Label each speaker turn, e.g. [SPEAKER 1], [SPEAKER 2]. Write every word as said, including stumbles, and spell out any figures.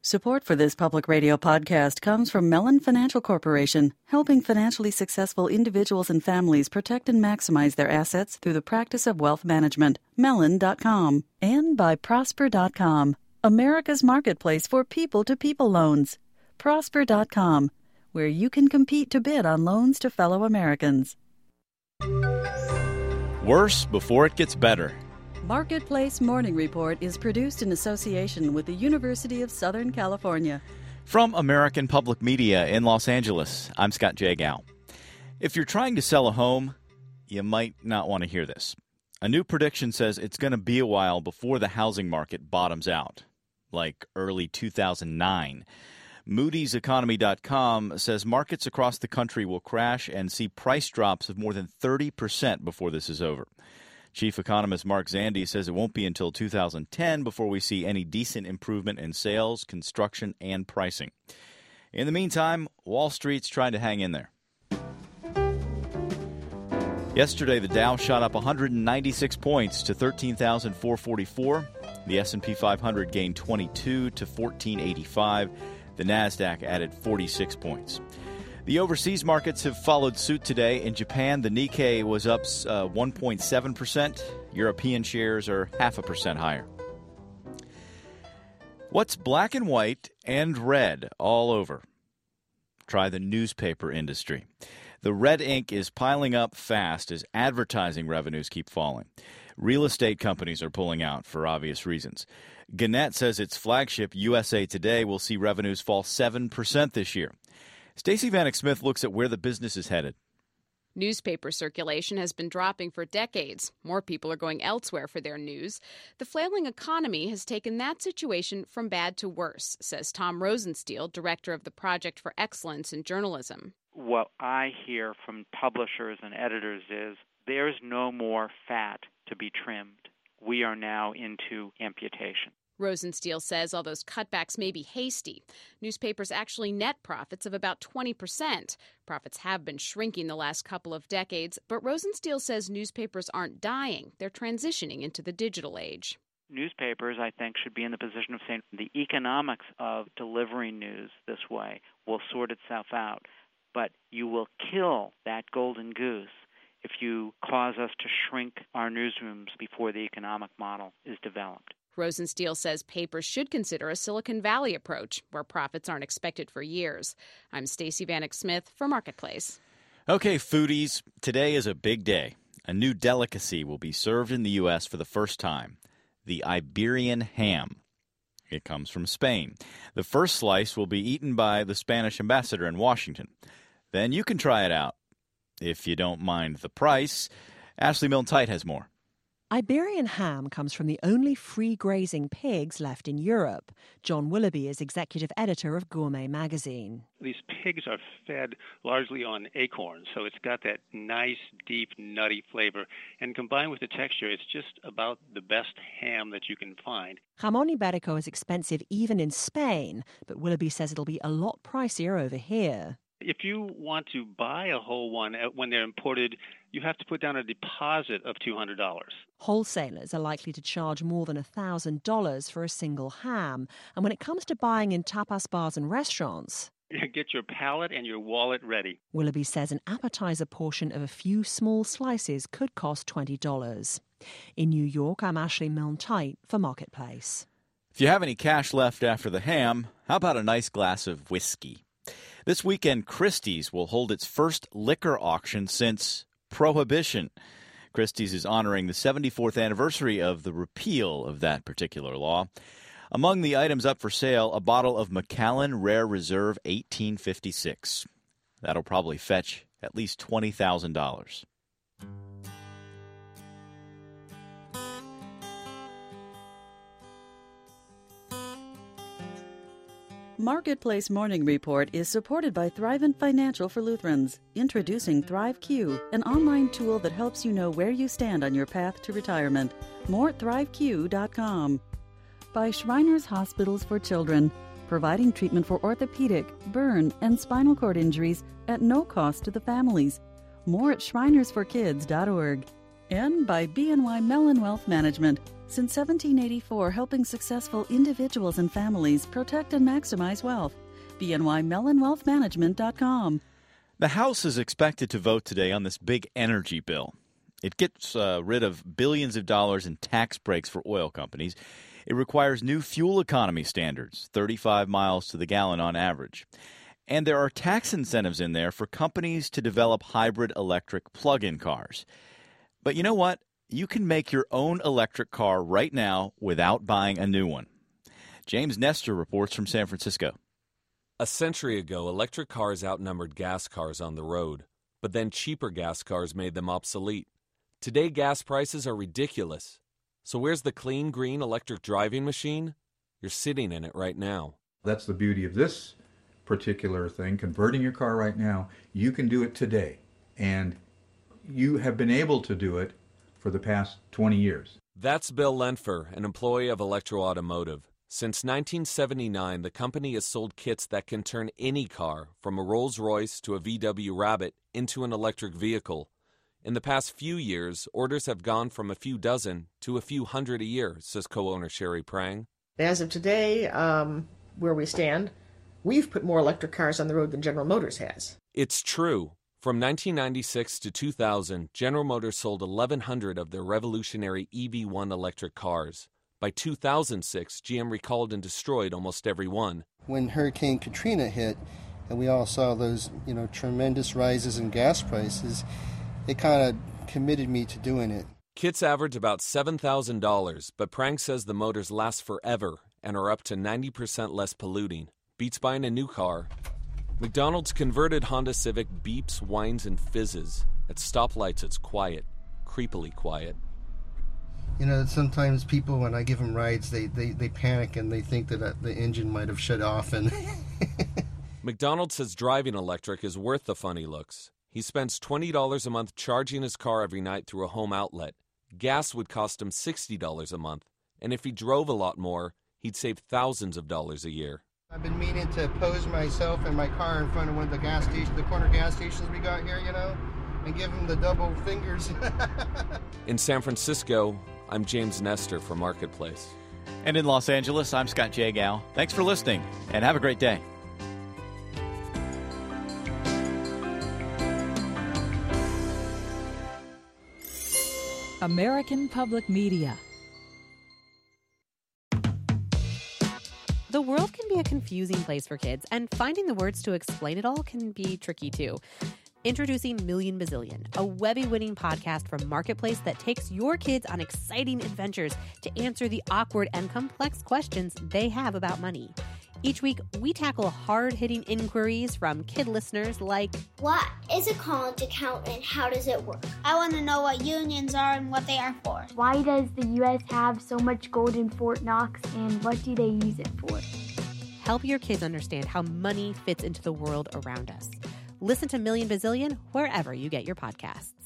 [SPEAKER 1] Support for this public radio podcast comes from Mellon Financial Corporation, helping financially successful individuals and families protect and maximize their assets through the practice of wealth management. Mellon dot com. And by Prosper dot com, America's marketplace for people-to-people loans. Prosper dot com, where you can compete to bid on loans to fellow Americans.
[SPEAKER 2] Worse before it gets better.
[SPEAKER 1] Marketplace Morning Report is produced in association with the University of Southern California.
[SPEAKER 2] From American Public Media in Los Angeles, I'm Scott Jagow. If you're trying to sell a home, you might not want to hear this. A new prediction says it's going to be a while before the housing market bottoms out, like early two thousand nine. Moody's Economy dot com says markets across the country will crash and see price drops of more than thirty percent before this is over. Chief economist Mark Zandi says it won't be until two thousand ten before we see any decent improvement in sales, construction, and pricing. In the meantime, Wall Street's trying to hang in there. Yesterday, the Dow shot up one hundred ninety-six points to thirteen thousand four hundred forty-four. The S and P five hundred gained twenty-two to fourteen eighty-five. The Nasdaq added forty-six points. The overseas markets have followed suit today. In Japan, the Nikkei was up uh, one point seven percent. European shares are half a percent higher. What's black and white and red all over? Try the newspaper industry. The red ink is piling up fast as advertising revenues keep falling. Real estate companies are pulling out for obvious reasons. Gannett says its flagship U S A Today will see revenues fall seven percent this year. Stacey Vanek Smith looks at where the business is headed.
[SPEAKER 3] Newspaper circulation has been dropping for decades. More people are going elsewhere for their news. The flailing economy has taken that situation from bad to worse, says Tom Rosenstiel, director of the Project for Excellence in Journalism.
[SPEAKER 4] What I hear from publishers and editors is there's no more fat to be trimmed. We are now into amputation.
[SPEAKER 3] Rosenstiel says all those cutbacks may be hasty. Newspapers actually net profits of about twenty percent. Profits have been shrinking the last couple of decades, but Rosenstiel says newspapers aren't dying. They're transitioning into the digital age.
[SPEAKER 4] Newspapers, I think, should be in the position of saying the economics of delivering news this way will sort itself out, but you will kill that golden goose if you cause us to shrink our newsrooms before the economic model is developed.
[SPEAKER 3] Rosenstiel says papers should consider a Silicon Valley approach, where profits aren't expected for years. I'm Stacey Vanek Smith for Marketplace.
[SPEAKER 2] Okay, foodies, today is a big day. A new delicacy will be served in the U S for the first time, the Iberian ham. It comes from Spain. The first slice will be eaten by the Spanish ambassador in Washington. Then you can try it out. If you don't mind the price, Ashley Milne-Tite has more.
[SPEAKER 5] Iberian ham comes from the only free-grazing pigs left in Europe. John Willoughby is executive editor of Gourmet magazine.
[SPEAKER 6] These pigs are fed largely on acorns, so it's got that nice, deep, nutty flavor. And combined with the texture, it's just about the best ham that you can find.
[SPEAKER 5] Jamón Ibérico is expensive even in Spain, but Willoughby says it'll be a lot pricier over here.
[SPEAKER 6] If you want to buy a whole one when they're imported, you have to put down a deposit of two hundred dollars.
[SPEAKER 5] Wholesalers are likely to charge more than one thousand dollars for a single ham. And when it comes to buying in tapas bars and restaurants,
[SPEAKER 6] get your palate and your wallet ready.
[SPEAKER 5] Willoughby says an appetizer portion of a few small slices could cost twenty dollars. In New York, I'm Ashley Milne-Tite for Marketplace.
[SPEAKER 2] If you have any cash left after the ham, how about a nice glass of whiskey? This weekend, Christie's will hold its first liquor auction since Prohibition. Christie's is honoring the seventy-fourth anniversary of the repeal of that particular law. Among the items up for sale, a bottle of Macallan Rare Reserve eighteen fifty-six. That'll probably fetch at least twenty thousand dollars.
[SPEAKER 1] Marketplace Morning Report is supported by Thrivent Financial for Lutherans, introducing ThriveQ, an online tool that helps you know where you stand on your path to retirement. More at thrive q dot com. By Shriners Hospitals for Children, providing treatment for orthopedic, burn, and spinal cord injuries at no cost to the families. More at shriners for kids dot org. And by B N Y Mellon Wealth Management, Since seventeen eighty-four, helping successful individuals and families protect and maximize wealth. B N Y Mellon Wealth Management dot com.
[SPEAKER 2] The House is expected to vote today on this big energy bill. It gets uh, rid of billions of dollars in tax breaks for oil companies. It requires new fuel economy standards, thirty-five miles to the gallon on average. And there are tax incentives in there for companies to develop hybrid electric plug-in cars. But you know what? You can make your own electric car right now without buying a new one. James Nestor reports from San Francisco.
[SPEAKER 7] A century ago, electric cars outnumbered gas cars on the road, but then cheaper gas cars made them obsolete. Today, gas prices are ridiculous. So where's the clean, green electric driving machine? You're sitting in it right now.
[SPEAKER 8] That's the beauty of this particular thing, converting your car right now. You can do it today, and you have been able to do it for the past twenty years.
[SPEAKER 7] That's Bill Lenfer, an employee of Electro Automotive. Since nineteen seventy-nine, the company has sold kits that can turn any car, from a Rolls-Royce to a V W Rabbit, into an electric vehicle. In the past few years, orders have gone from a few dozen to a few hundred a year, says co-owner Sherry Prang.
[SPEAKER 9] As of today, um, where we stand, we've put more electric cars on the road than General Motors has.
[SPEAKER 7] It's true. From nineteen ninety-six to two thousand, General Motors sold eleven hundred of their revolutionary E V one electric cars. By two thousand six, G M recalled and destroyed almost every one.
[SPEAKER 10] When Hurricane Katrina hit, and we all saw those, you know, tremendous rises in gas prices, it kind of committed me to doing it.
[SPEAKER 7] Kits average about seven thousand dollars, but Prang says the motors last forever and are up to ninety percent less polluting. Beats buying a new car. McDonald's converted Honda Civic beeps, whines, and fizzes. At stoplights, it's quiet, creepily quiet.
[SPEAKER 10] You know, sometimes people, when I give them rides, they, they, they panic and they think that the engine might have shut off. And
[SPEAKER 7] McDonald's says driving electric is worth the funny looks. He spends twenty dollars a month charging his car every night through a home outlet. Gas would cost him sixty dollars a month, and if he drove a lot more, he'd save thousands of dollars a year.
[SPEAKER 10] I've been meaning to pose myself and my car in front of one of the gas stations, the corner gas stations we got here, you know, and give them the double fingers.
[SPEAKER 7] In San Francisco, I'm James Nestor for Marketplace.
[SPEAKER 2] And in Los Angeles, I'm Scott Jagow. Thanks for listening, and have a great day.
[SPEAKER 11] American Public Media.
[SPEAKER 12] The world can be a confusing place for kids, and finding the words to explain it all can be tricky too. Introducing Million Bazillion, a Webby-winning podcast from Marketplace that takes your kids on exciting adventures to answer the awkward and complex questions they have about money. Each week, we tackle hard-hitting inquiries from kid listeners like,
[SPEAKER 13] what is a college account and how does it work? I want to know what unions are and what they are for.
[SPEAKER 14] Why does the U S have so much gold in Fort Knox and what do they use it for?
[SPEAKER 12] Help your kids understand how money fits into the world around us. Listen to Million Bazillion wherever you get your podcasts.